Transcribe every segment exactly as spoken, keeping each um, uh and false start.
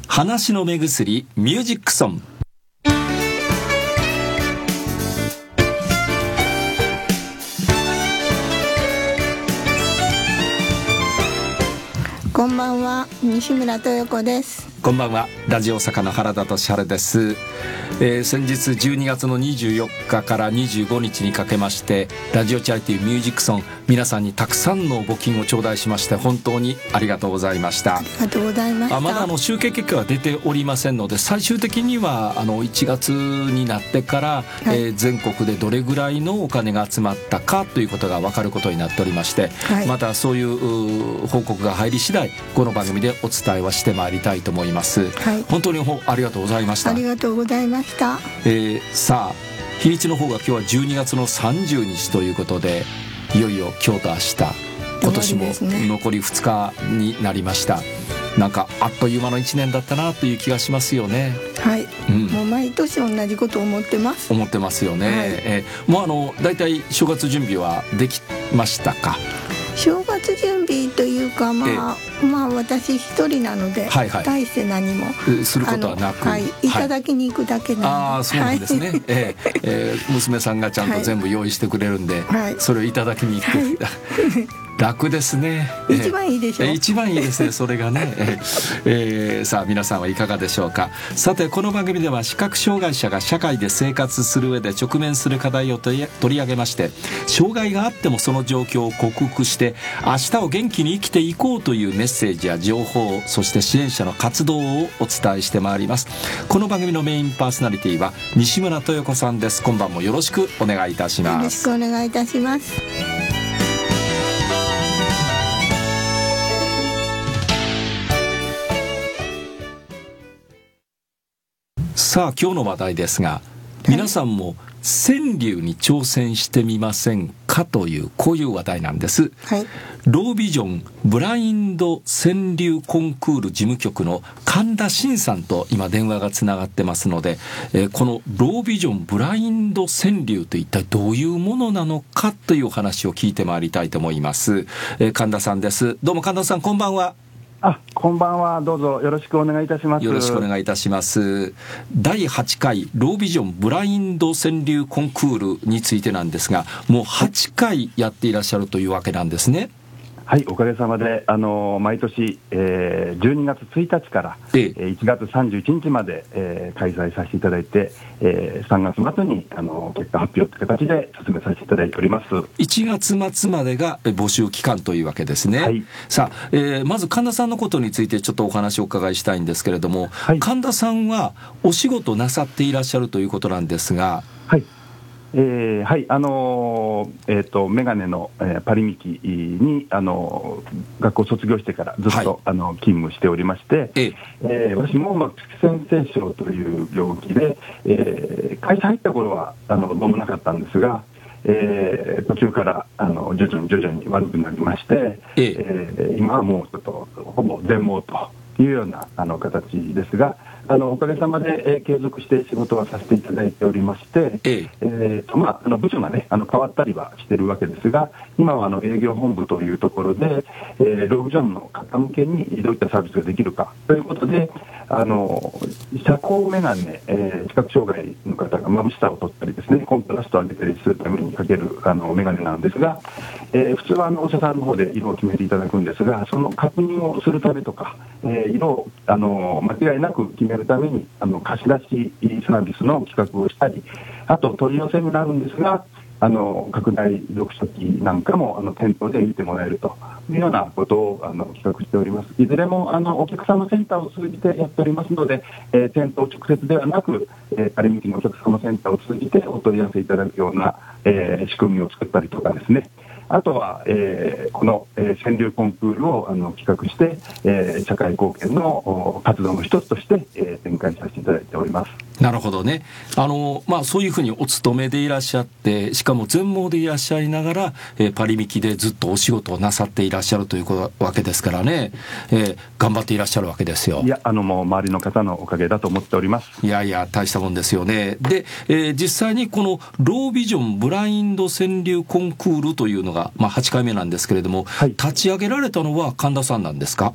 話の目薬ミュージックソン。 こんばんは、西村豊子です。 こんばんは、ラジオ大阪の原田俊晴です。えー、先日じゅうにがつのにじゅうよっかからにじゅうごにちにかけましてラジオチャリティーミュージックソン、皆さんにたくさんの募金を頂戴しまして本当にありがとうございました。 ありがとうございました。 あまだあの集計結果は出ておりませんので、最終的にはあのいちがつになってから、はい、えー、全国でどれぐらいのお金が集まったかということが分かることになっておりまして、はい、またそういう報告が入り次第この番組でお伝えはしてまいりたいと思います。はい、本当にありがとうございました。 ありがとうございました。 えー、さあ日にちの方が今日はじゅうにがつのさんじゅうにちということで、いよいよ今日と明日、今年も残りふつかになりました。なんかあっという間のいちねんだったなという気がしますよね。 はい、うん、もう毎年同じことを思ってます思ってますよね。はい、えー、もうあのだいたい正月準備はできましたか？ 正月準備というか、まあ、まあ私一人なので、はいはい、大して何もすることはなく、 はい、いただきに行くだけなので、はい、 ああそうなんですね。はい、えーえー、娘さんがちゃんと全部用意してくれるんで、はい、それをいただきに行く、はい楽ですね。 一番いいでしょう。 えー、一番いいですね、それがね。えーえー、さあ皆さんはいかがでしょうか。さてこの番組では視覚障害者が社会で生活する上で直面する課題を取り上げまして、障害があってもその状況を克服して明日を元気に生きていこうというメッセージや情報、そして支援者の活動をお伝えしてまいります。この番組のメインパーソナリティは西村豊子さんです。今晩もよろしくお願いいたします。 よろしくお願いいたします。 さあ今日の話題ですが、皆さんも川柳に挑戦してみませんかというこういう話題なんです。はい、ロービジョンブラインド川柳コンクール事務局の神田真さんと今電話がつながってますので、えー、このロービジョンブラインド川柳と一体どういうものなのかというお話を聞いてまいりたいと思います。えー、神田さんです。どうも神田さん、こんばんは。 あ、こんばんは。どうぞよろしくお願いいたします。 よろしくお願いいたします。だいはちかいロービジョンブラインド川柳コンクールについてなんですが、もうはちかいやっていらっしゃるというわけなんですね。 はい、おかげさまであの毎年、えー、じゅうにがつついたちから、ええ、いちがつさんじゅういちにちまで、えー、開催させていただいて、えー、さんがつ末にあの結果発表という形で進めさせていただいております。 いちがつ末までが募集期間というわけですね。はい、さあ、えー、まず神田さんのことについてちょっとお話をお伺いしたいんですけれども、はい、神田さんはお仕事なさっていらっしゃるということなんですが、 はい、えー、はい、あのーえー、とメガネの、えー、パリミキに、あのー、学校卒業してからずっと、はい、あの勤務しておりまして、ええー、私も、まあ、先生症という病気で、えー、会社入った頃はあのどうもなかったんですが、えー、途中からあの徐々に徐々に悪くなりまして、えーえー、今はもうちょっとほぼ全盲というようなあの形ですが、あのおかげさまで、えー、継続して仕事はさせていただいておりまして、えええーとまあ、あの部署が、ね、あの変わったりはしているわけですが、今はあの営業本部というところで、えー、ロービジョンの方向けにどういったサービスができるかということで、あの遮光メガネ、えー、視覚障害の方が眩しさを取ったりですね、コントラストを上げたりするためにかけるあのメガネなんですが、えー、普通はあのお医者さんの方で色を決めていただくんですが、その確認をするためとか、えー、色をあの間違いなく決めるためにあの貸し出しサービスの企画をしたり、あと取り寄せになるんですが、あの拡大読書機なんかもあの店頭で見てもらえるというようなことをあの企画しております。いずれもあのお客様センターを通じてやっておりますので、えー、店頭直接ではなく、えー、パリミキのお客様センターを通じてお問い合わせいただくような、えー、仕組みを作ったりとかですね、あとは、えー、この、えー、川柳コンクールをあの企画して、えー、社会貢献の活動の一つとして、えー、展開させていただいております。 なるほどね。あの、まあ、そういうふうにお勤めでいらっしゃって、しかも全盲でいらっしゃいながら、えー、パリミキでずっとお仕事をなさっていらっしゃるというわけですからね、えー、頑張っていらっしゃるわけですよ。 いや、あのもう周りの方のおかげだと思っております。 いやいや、大したもんですよね。で、えー、実際にこのロービジョンブラインド川柳コンクールというのが、まあ、はちかいめなんですけれども、はい、立ち上げられたのは神田さんなんですか？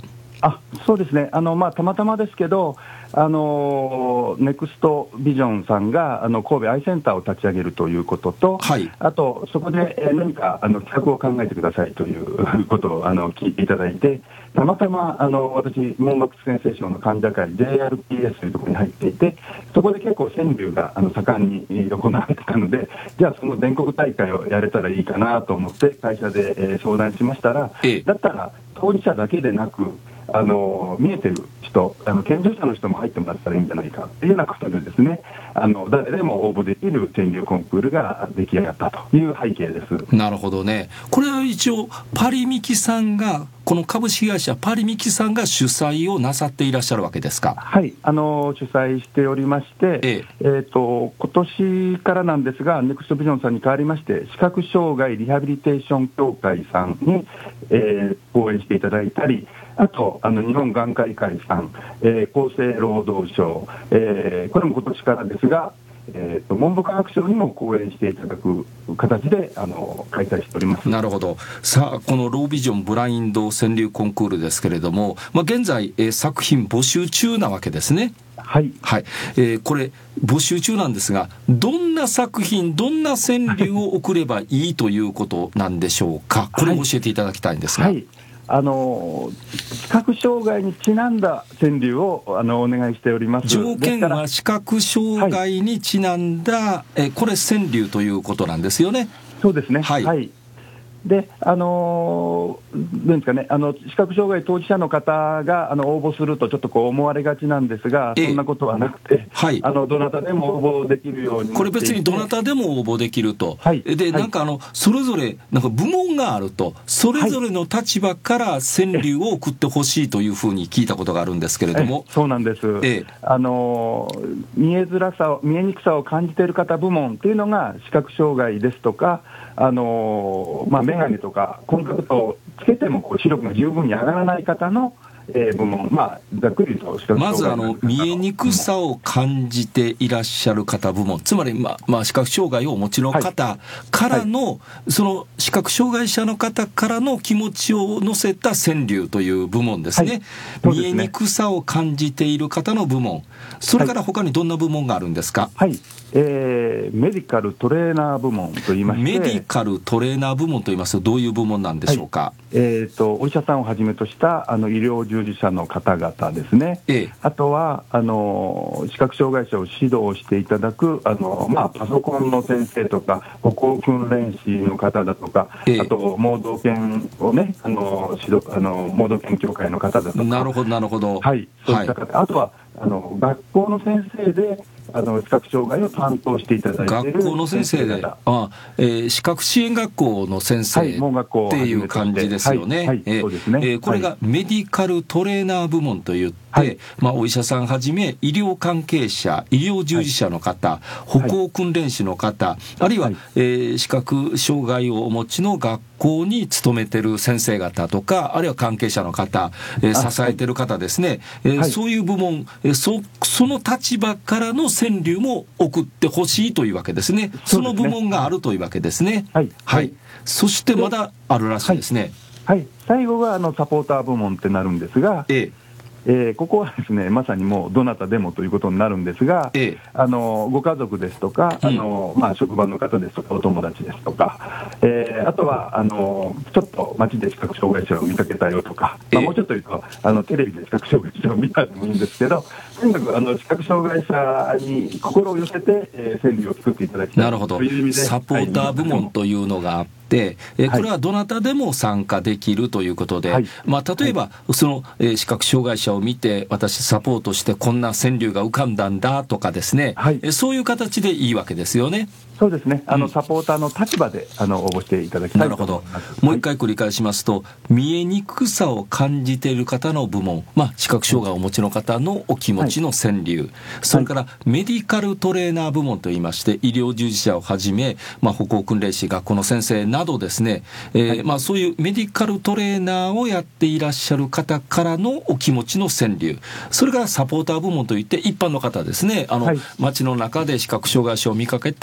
あそうですね、あの、まあ、たまたまですけど、あのネクストビジョンさんがあの神戸アイセンターを立ち上げるということと、はい、あとそこで、えー、何かあの企画を考えてくださいということをあの聞いていただいて、たまたまあの私、網膜センセーションの患者会 ジェイアールピーエス というところに入っていて、そこで結構川柳があの盛んに行われていたので、じゃあその全国大会をやれたらいいかなと思って会社で、えー、相談しましたら、ええ、だったら当事者だけでなくあの見えてる人、あの健常者の人も入ってもらったらいいんじゃないかというようなことでですね、あの誰でも応募できる川柳コンクールが出来上がったという背景です。 なるほどね。これは一応パリミキさんが、この株式会社パリミキさんが主催をなさっていらっしゃるわけですか？ はい、あの主催しておりまして、えええー、と今年からなんですが、ネクストビジョンさんに代わりまして視覚障害リハビリテーション協会さんに、えー、講演していただいたり、あとあの日本眼科医会さん、えー、厚生労働省、えー、これも今年からですが、えー、と文部科学省にも講演していただく形であの開催しております。 なるほど。さあ、このロービジョンブラインド川柳コンクールですけれども、まあ、現在、えー、作品募集中なわけですね。 はい、 はい、えー、これ募集中なんですが、どんな作品、どんな川柳を送ればいいということなんでしょうか？これを教えていただきたいんですが。 はいはい、あの視覚障害にちなんだ川柳をあのお願いしております。 条件は視覚障害にちなんだ、はい、えこれ川柳ということなんですよね。 そうですね。はい、はい、であのー、なんですかね、あの視覚障害当事者の方があの応募するとちょっとこう思われがちなんですが、そんなことはなくて、はい、あのどなたでも応募できるようになっていて、 これ別にどなたでも応募できると、はい、でなんかあのそれぞれなんか部門があると、それぞれの立場から川柳を送ってほしいというふうに聞いたことがあるんですけれども。 そうなんです。ええ、あの見えづらさを見えにくさを感じている方部門っていうのが視覚障害ですとか、あのまあ、眼鏡とかコンタクトをつけてもこう視力が十分に上がらない方の、えー、部門、まあ、ざっくりと視覚障害の方の、 まずあの見えにくさを感じていらっしゃる方部門、つまり、ままあ、視覚障害をお持ちの方からの、はいはい、その視覚障害者の方からの気持ちを乗せた川柳という部門ですね。はい、そうですね。見えにくさを感じている方の部門、それから他にどんな部門があるんですか？ はい、えー、メディカルトレーナー部門といいまして、 メディカルトレーナー部門といいますとどういう部門なんでしょうか？はい、 えー、とお医者さんをはじめとしたあの医療従事者の方々ですね。ええ、あとはあの視覚障害者を指導していただくあの、まあ、パソコンの先生とか歩行訓練士の方だとか、ええ、あと盲導犬をね、あの指導あの盲導犬協会の方だとか。 なるほどなるほど。 はい、そういった方、はい、あとはあの学校の先生であの視覚障害を担当していただいている学校の先生で、あ、えー、視覚支援学校の先生、はい、っていう感じですよね。これがメディカルトレーナー部門といって、はい、まあ、お医者さんはじめ医療関係者、医療従事者の方、はい、歩行訓練士の方、はい、あるいは、はい、えー、視覚障害をお持ちの学校に勤めてる先生方とか、あるいは関係者の方、えー、支えてる方ですね、えーはい、そういう部門、えー、そ, その立場からの川柳も送ってほしいというわけですね。その部門があるというわけですね。はい、はい、そしてまだあるらしいですね。 はい、はい、最後があのサポーター部門ってなるんですが、えええー、ここはですね、まさにもうどなたでもということになるんですが、ええ、あのご家族ですとか、あの、まあ、職場の方ですとかお友達ですとか、えー、あとはあのちょっと街で視覚障害者を見かけたよとか、まあ、もうちょっと言うとあのテレビで視覚障害者を見たでもいいんですけど、とにかくあの視覚障害者に心を寄せて、えー、川柳を作っていただきたい。 なるほど。サポーター部門というのがあって、えー、これはどなたでも参加できるということで、はい、まあ、例えば、はい、その、えー、視覚障害者を見て私サポートしてこんな川柳が浮かんだんだとかですね、はい、えー、そういう形でいいわけですよね。 そうですね、あの、うん、サポーターの立場であの応募していただきたいと思います。 なるほど。もう一回繰り返しますと、はい、見えにくさを感じている方の部門、まあ、視覚障害をお持ちの方のお気持ちの川柳、はい、それからメディカルトレーナー部門といいまして医療従事者をはじめ、まあ、歩行訓練士、学校の先生などですね、えーはい、まあ、そういうメディカルトレーナーをやっていらっしゃる方からのお気持ちの川柳、それからサポーター部門といって一般の方ですね、あの、はい、街の中で視覚障害者を見かけて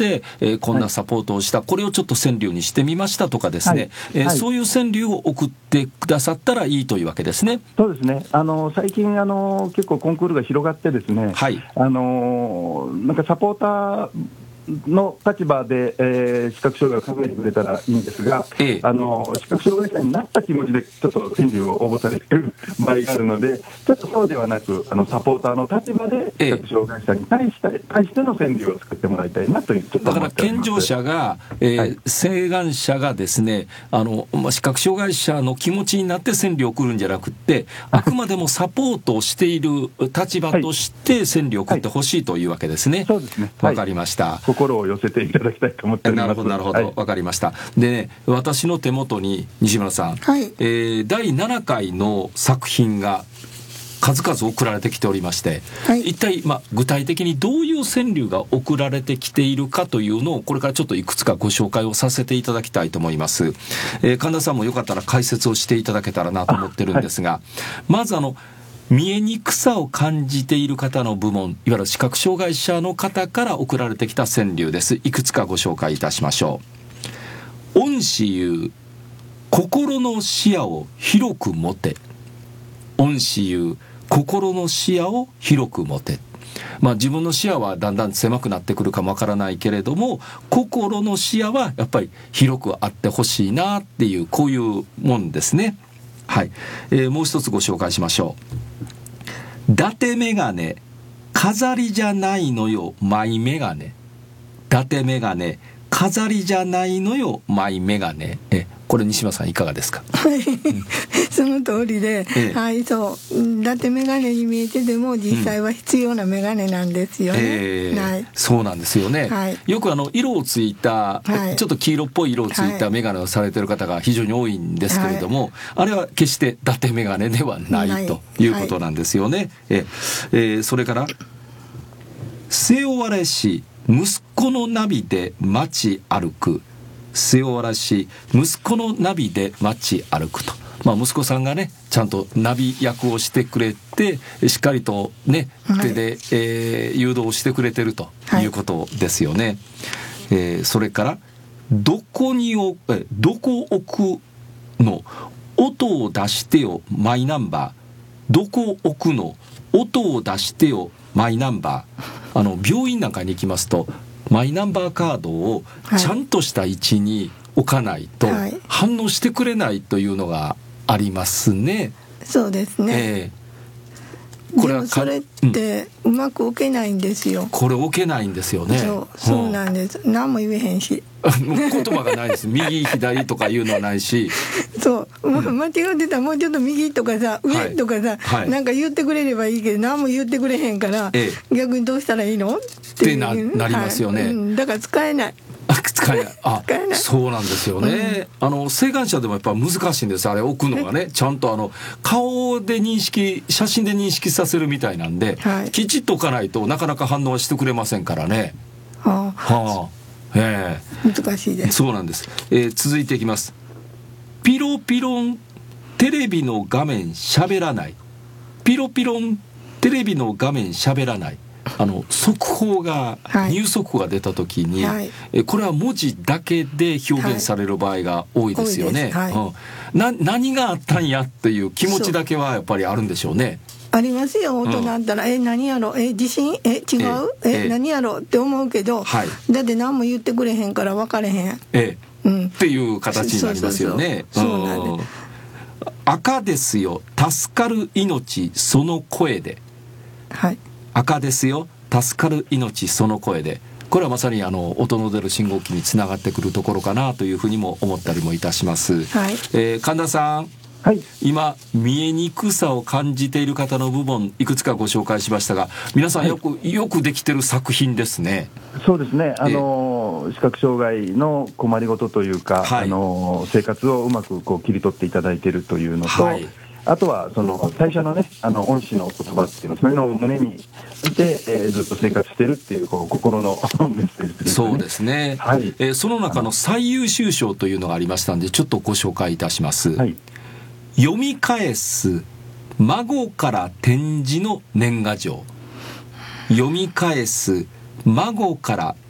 えー、こんなサポートをした、はい、これをちょっと川柳にしてみましたとかですね、はいえーはい、そういう川柳を送ってくださったらいいというわけですね。 そうですね、あの最近あの結構コンクールが広がってですね、はい、あのなんかサポーターの立場で、えー、視覚障害を考えてくれたらいいんですが、ええ、あの視覚障害者になった気持ちでちょっと川柳を応募されている場合があるので、ちょっとそうではなくあのサポーターの立場で視覚障害者に対して、ええ、対しての川柳を作ってもらいたいなというちょっと思っております。 だから健常者が、えーはい、晴眼者がですねあの、まあ、視覚障害者の気持ちになって川柳を送るんじゃなくってあくまでもサポートをしている立場として川柳を送ってほしいというわけですね。 そうですね。 わかりました。 心を寄せていただきたいと思っております。 なるほどなるほど、はい、分かりました。でね、私の手元に西村さん、はいえー、だいななかいの作品が数々送られてきておりまして、はい、一体、まあ、具体的にどういう川柳が送られてきているかというのをこれからちょっといくつかご紹介をさせていただきたいと思います、えー、神田さんもよかったら解説をしていただけたらなと思ってるんですが、はい、まずあの見えにくさを感じている方の部門、いわゆる視覚障害者の方から送られてきた川柳です。いくつかご紹介いたしましょう。恩師言う心の視野を広く持て。恩師言う心の視野を広く持て。まあ、自分の視野はだんだん狭くなってくるかもわからないけれども、心の視野はやっぱり広くあってほしいなっていう、こういうもんですね。はい、えー、もう一つご紹介しましょう。伊達メガネ飾りじゃないのよマイメガネ。伊達メガネ飾りじゃないのよマイメガネ。えこれ西村さんいかがですか。 はい、うん、その通りで、ええ、はいそう伊達メガネに見えてても実際は必要なメガネなんですよね、うんえーはい、 そうなんですよね、はい、よくあの色をついた、はい、ちょっと黄色っぽい色をついたメガネをされてる方が非常に多いんですけれども、はい、あれは決して伊達メガネではないということなんですよね、はいええー、それから背負われし息子のナビで街歩く。背負われし息子のナビで街歩くと、まあ、息子さんがねちゃんとナビ役をしてくれてしっかりとね手で、はいえー、誘導してくれてるということですよね、はいえー、それからどこにおえどこ置くの音を出してよマイナンバー。どこ置くの音を出してよマイナンバー。あの病院なんかに行きますとマイナンバーカードをちゃんとした位置に置かないと反応してくれないというのがありますね。 そうですね、えー、これはでもそれってうまく置けないんですよ、うん、 これ置けないんですよね。 そう、そうなんです、うん、何も言えへんし言葉がないです右左とかいうのはないしそう、うん、間違ってたらもうちょっと右とかさ上とかさ、はいはい、なんか言ってくれればいいけど何も言ってくれへんから、ええ、逆にどうしたらいいのってな, なりますよね、はいうん、 だから使えない使えないあ使えないそうなんですよね、うん、あの晴眼者でもやっぱ難しいんですあれ置くのがねちゃんとあの顔で認識写真で認識させるみたいなんで、はい、きちっと置かないとなかなか反応はしてくれませんからね。はあ、はあえー、難しいです。 そうなんです、えー、続いていきます。ピロピロンテレビの画面しゃべらない。ピロピロンテレビの画面しゃべらない。あの速報が、はい、ニュース速報が出た時に、はい、えこれは文字だけで表現される場合が多いですよね、はいはいうん、な何があったんやっていう気持ちだけはやっぱりあるんでしょうね。 ありますよ大人だったら、うん、え何やろえ地震え違うええ何やろって思うけど、はい、だって何も言ってくれへんから分かれへんえ、うん、っていう形になりますよね。 そうそうそうそうなんで赤ですよ助かる命その声で、はい赤ですよ助かる命その声で。これはまさにあの音の出る信号機につながってくるところかなというふうにも思ったりもいたします、はいえー、神田さん、はい、今見えにくさを感じている方の部分いくつかご紹介しましたが皆さんよく、はい、よくできてる作品ですね。 そうですねあの視覚障害の困りごとというか、はい、あの生活をうまくこう切り取っていただいているというのと、はいあとはその最初のねあの恩師の言葉っていうのそういうのを胸にして、えー、ずっと生活してるっていう、こう心のメッセージですね。 そうですね、はいえー、その中の最優秀賞というのがありましたのでちょっとご紹介いたします、はい、読み返す孫から展示の年賀状。読み返す孫から展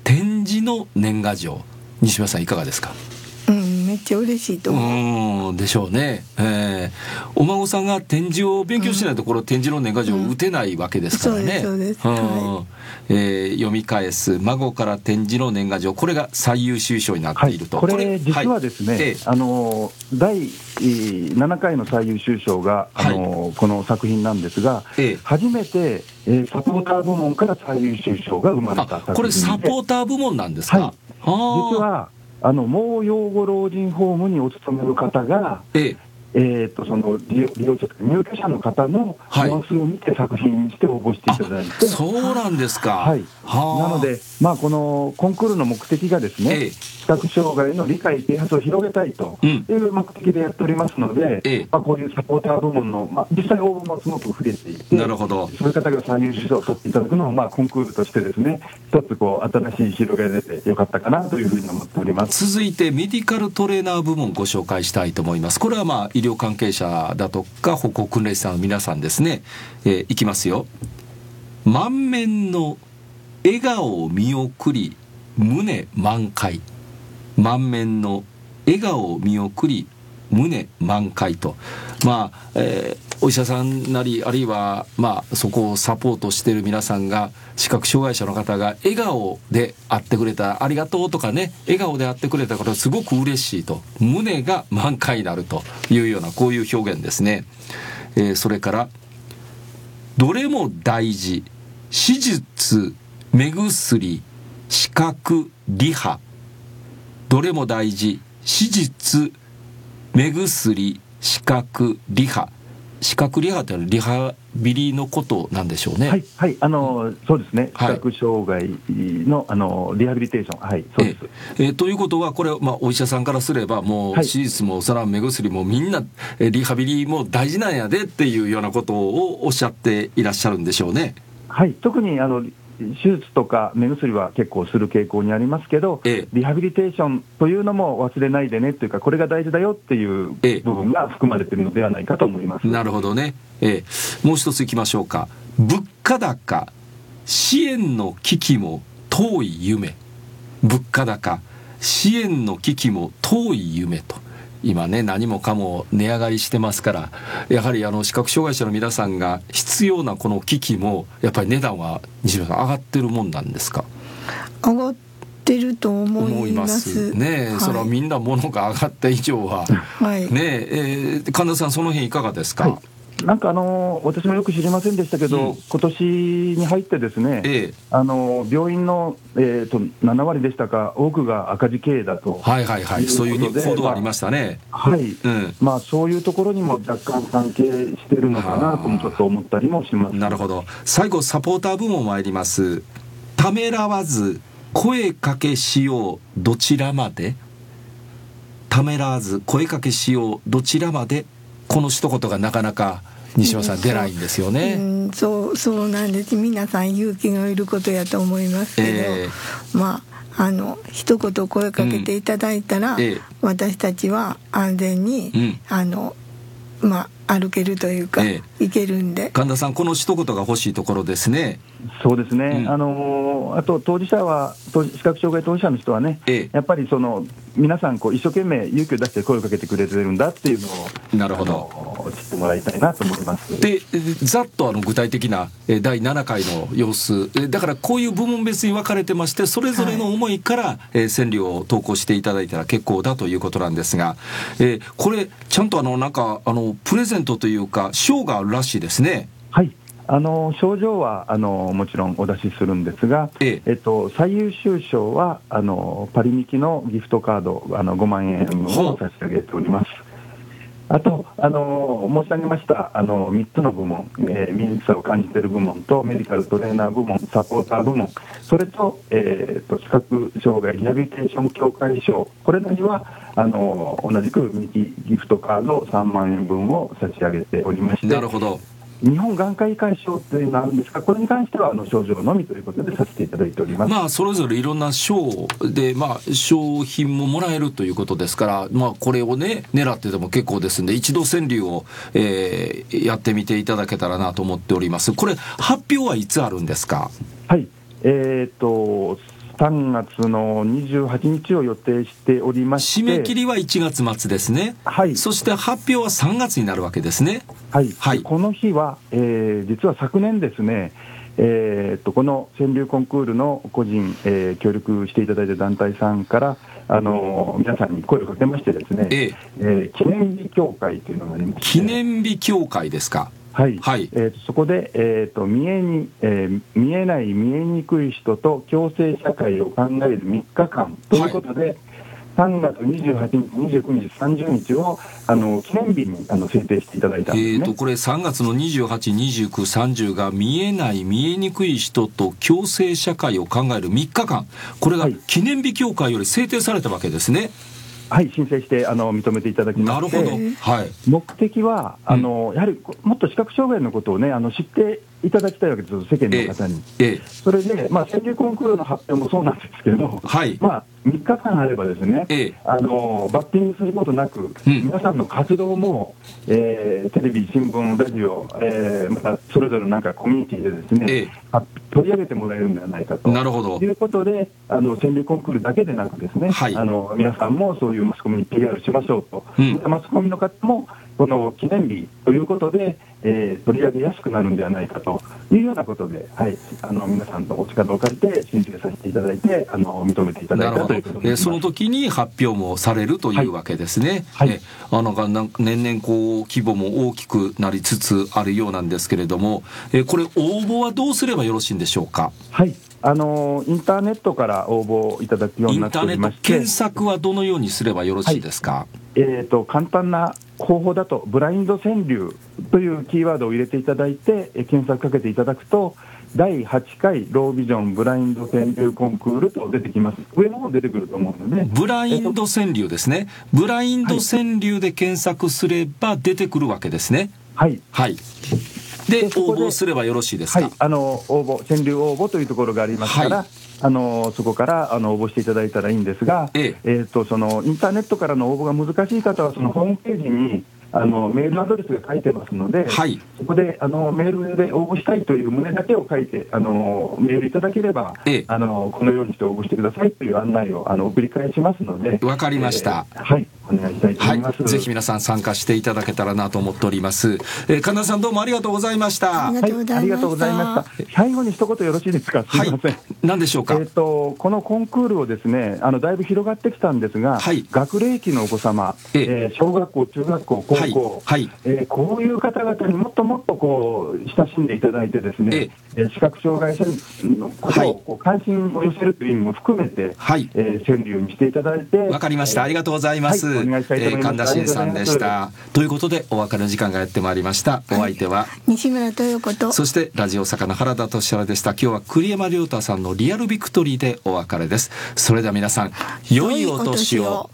展示の年賀状、西村さんいかがですか？ うん、めっちゃ嬉しいと思う。 うんでしょうね、えー、お孫さんが展示を勉強しないところ、うん、展示の年賀状を打てないわけですからね、 うん、そうですそうです、はいえー、読み返す孫から展示の年賀状、これが最優秀賞になっていると、 はい、これ実はですね、はい、あのだいななかいの最優秀賞があの、はい、この作品なんですが、ええ、初めて、えー、サポーター部門から最優秀賞が生まれた作品で、 これサポーター部門なんですか？はい、 実はあの盲養護老人ホームにお勤める方が、えええー、とその利用利用者入居者の方の様子を見て作品にして応募していただいて、 そうなんですか、 はい、なので、まあ、このコンクールの目的がですね、ええ、視覚障害の理解啓発を広げたいという目的でやっておりますので、ええ、まあ、こういうサポーター部門の、まあ、実際応募もすごく増えていて、 なるほど、 そういう方が最優秀賞を取っていただくのを、まあ、コンクールとしてですね、一つこう新しい広がりが出てよかったかなというふうに思っております。 続いてメディカルトレーナー部門ご紹介したいと思います。これはまあ医療関係者だとか歩行訓練士さんの皆さんですね、えー、いきますよ。満面の笑顔を見送り胸満開、満面の笑顔を見送り胸満開と、まあ、えー、お医者さんなりあるいは、まあ、そこをサポートしている皆さんが視覚障害者の方が笑顔で会ってくれた、ありがとうとかね、笑顔で会ってくれたことはすごく嬉しいと、胸が満開になるというようなこういう表現ですね、えー、それからどれも大事、手術、目薬、視覚、リハ、どれも大事、手術、目薬、視覚、リハ、視覚リハというのはリハビリのことなんでしょうね。 はい、はい、あのそうですね、視覚障害の、あのリハビリテーション、はい、そうです。 えー、ということはこれ、まあ、お医者さんからすればもう手術もそら目薬もみんなリハビリも大事なんやでっていうようなことをおっしゃっていらっしゃるんでしょうね。 はい、特にあの手術とか目薬は結構する傾向にありますけど、ええ、リハビリテーションというのも忘れないでねというか、これが大事だよっていう部分が含まれているのではないかと思います。 ええ、なるほどね、ええ、もう一ついきましょうか。物価高、支援の危機も遠い夢、物価高、支援の危機も遠い夢と、今ね何もかも値上がりしてますから、やはりあの視覚障害者の皆さんが必要なこの機器もやっぱり値段は西村さん上がってるもんなんですか？ 上がってると思いますね、はい、それはみんな物が上がった以上は、はいねえー、神田さんその辺いかがですか？はい、 なんかあの私もよく知りませんでしたけど、うん、今年に入ってですね、ええ、あの病院の、えー、とななわりでしたか、多くが赤字経営だと、 はいはいはい、そういう報道ありましたね。 まあ、はい、うん、まあそういうところにも若干関係してるのかなともちょっと思ったりもします。 なるほど。最後サポーター部門参ります。ためらわず声かけしようどちらまで、ためらわず声かけしようどちらまで、この一言がなかなか西村さん出ないんですよね。 うん、そうそうなんです。皆さん勇気がいることやと思いますけど、えー、まああの一言声かけていただいたら、うんえー、私たちは安全に、うん、あのまあ歩けるというか、えー、いけるんで。 神田さんこの一言が欲しいところですね。 そうですね、うん、あのあと当事者は視覚障害当事者の人はね、ええ、やっぱりその皆さんこう一生懸命勇気を出して声をかけてくれてるんだっていうのを、 なるほど、 知ってもらいたいなと思います。 でざっとあの具体的なだいななかいの様子だから、こういう部門別に分かれてまして、それぞれの思いから、はい、川柳を投稿していただいたら結構だということなんですが、えー、これちゃんとあのなんかあのプレゼントというか賞があるらしいですね。 はい、あの賞状はあのもちろんお出しするんですが、えええっと、最優秀賞はあのパリミキのギフトカードあのごまんえんを差し上げております。あとあの申し上げましたあのみっつの部門、えー、民主さを感じている部門とメディカルトレーナー部門、サポーター部門、それと、えー、と視覚障害リハビリテーション協会賞、これらにはあの同じくミキギフトカードさんまんえんぶんを差し上げておりまして、 なるほど、 日本眼科医会賞というのがあるんですが、これに関してはあの賞状のみということでさせていただいております。 まあそれぞれいろんな賞で、まあ、商品ももらえるということですから、まあ、これをね狙ってでも結構ですんで、一度川柳を、えー、やってみていただけたらなと思っております。これ発表はいつあるんですか？ はい、えー、とさんがつのにじゅうはちにちを予定しておりまして、 締め切りはいちがつ末ですね。 はい。 そして発表はさんがつになるわけですね。 はい。はい、この日は、えー、実は昨年ですね、えー、っとこの川柳コンクールの個人、えー、協力していただいた団体さんから、あのー、皆さんに声をかけましてですね、えええー、記念日協会というのがありまして、 記念日協会ですか。 はい、はい、えー、とそこで、えー、と見えに、えー、見えない見えにくい人と共生社会を考えるみっかかんということで、はい、さんがつにじゅうはちにち、にじゅうくにち、さんじゅうにちをあの記念日にあの制定していただいたんですね。 えー、とこれさんがつのにじゅうはち、にじゅうく、さんじゅうが見えない見えにくい人と共生社会を考えるみっかかん、これが記念日協会より制定されたわけですね。 はい、申請してあの認めていただきまして、 なるほど、はい、 目的はあの、うん、やはりもっと視覚障害のことを、ね、あの知っていただきたいわけです、世間の方に。ええ、それで、まあ、川柳コンクールの発表もそうなんですけど、はい、まあ、みっかかんあればですね、ええ、あのバッティングすることなく、うん、皆さんの活動も、えー、テレビ、新聞、ラジオ、えー、またそれぞれのなんかコミュニティでですね、ええ、取り上げてもらえるんではないかと。 なるほど。 いうことで、あの川柳コンクールだけでなくですね、はい、あの皆さんもそういうマスコミに ピーアール しましょうと、うん、マスコミの方もこの記念日ということで、えー、取り上げやすくなるんではないかというようなことで、はい、あの皆さんのお力を借りて申請させていただいて、あの認めていただいたということで、えー、 その時に発表もされるというわけですね。はいはい、えあのなんか年々こう規模も大きくなりつつあるようなんですけれども、えー、これ応募はどうすればよろしいんでしょうか。 はい、あのインターネットから応募いただくようになっておりまして、インターネット検索はどのようにすればよろしいですか。はい、 えーと、簡単な方法だとブラインド川柳というキーワードを入れていただいて、え検索かけていただくとだいはちかいロービジョンブラインド川柳コンクールと出てきます。上の方出てくると思うので、 ブラインド川柳ですね。ブラインド川柳で検索すれば出てくるわけですね。はい、はい、で応募すればよろしいですか。 はい、あの応募川柳応募というところがありますから、はい、あのそこからあの応募していただいたらいいんですが、えええー、とそのインターネットからの応募が難しい方はそのホームページにあのメールアドレスが書いてますので、はい、そこであのメールで応募したいという旨だけを書いてあのメールいただければ、ええ、あのこのようにして応募してくださいという案内をあの送り返しますので。 わかりました、 えー、はい、お願いしたいと思います、 はい、ぜひ皆さん参加していただけたらなと思っております。えー、神田さんどうもありがとうございました。 ありがとうございました。最後に一言よろしいですか。すみません、はい、 何でしょうか。 えー、とこのコンクールをですね、あのだいぶ広がってきたんですが、はい、学齢期のお子様、えー、小学校、中学校、高校、はいはい、えー、こういう方々にもっともっとこう親しんでいただいてですね、えー、視覚障害者のことをこう関心を寄せるという意味も含めて、はい、えー、川柳にしていただいて。 わかりました、ありがとうございます。はい、お願いしたいと思います。えー、神田真さんでした。ということでお別れの時間がやってまいりました。お相手は、はい、 西村豊子と、 そしてラジオ坂の原田俊原でした。今日は栗山亮太さんのリアルビクトリーでお別れです。それでは皆さん良いお年を。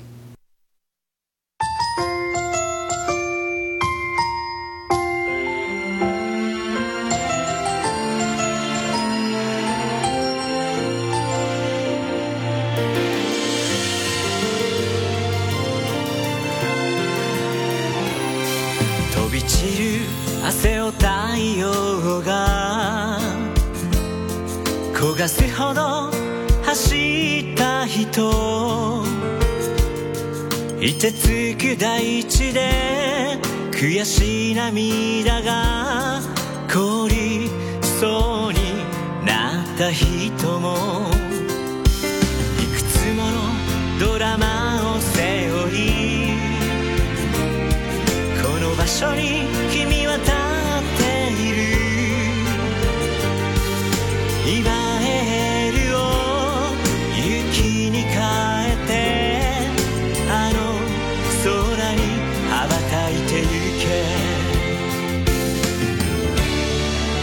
飛び散る汗を太陽が焦がすほど走った人、凍てつく大地で悔しい涙が凍りそうになった人も、いくつものドラマを背負いこの場所に君は立っている。今エールを雪に変えてあの空に羽ばたいてゆけ。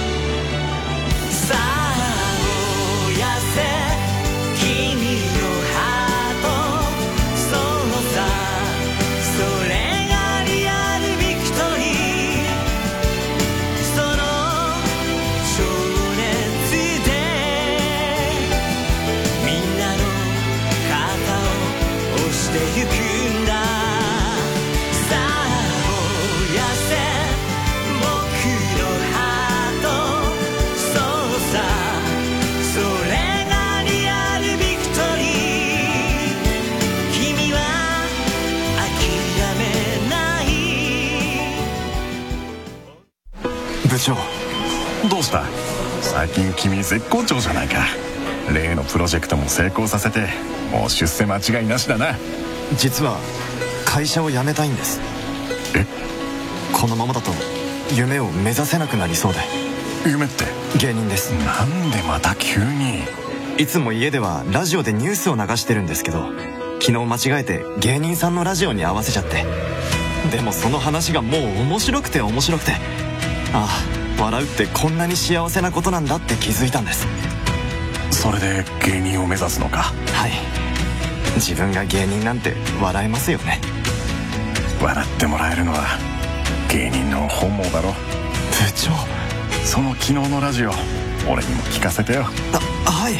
長、 どうした？最近君絶好調じゃないか。例のプロジェクトも成功させて、もう出世間違いなしだな。 実は会社を辞めたいんです。 え？ このままだと夢を目指せなくなりそうで。 夢って？ 芸人です。 なんでまた急に？ いつも家ではラジオでニュースを流してるんですけど、昨日間違えて芸人さんのラジオに合わせちゃって。でもその話がもう面白くて面白くて、ああ、笑うってこんなに幸せなことなんだって気づいたんです。 それで芸人を目指すのか？ はい。自分が芸人なんて笑えますよね。 笑ってもらえるのは芸人の本望だろ。部長、 その昨日のラジオ俺にも聞かせてよ。 あ、はい。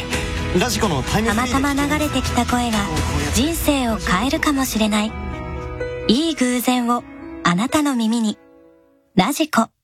ラジコのタイムフリーでたまたま流れてきた声が人生を変えるかもしれない。いい偶然をあなたの耳に。ラジコ。